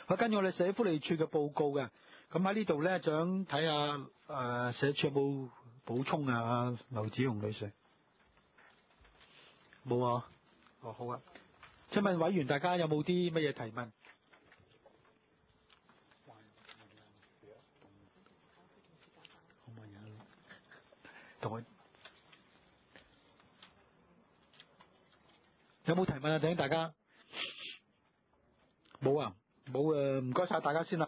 跟住我哋社福利處嘅報告嘅，咁喺呢度咧，想睇下社署有冇補充啊？劉子雄女士，冇啊？哦，好啊。請問委員，大家有冇啲乜嘢提問？同佢有冇提問啊？請大家冇啊，冇唔該晒大家先啦。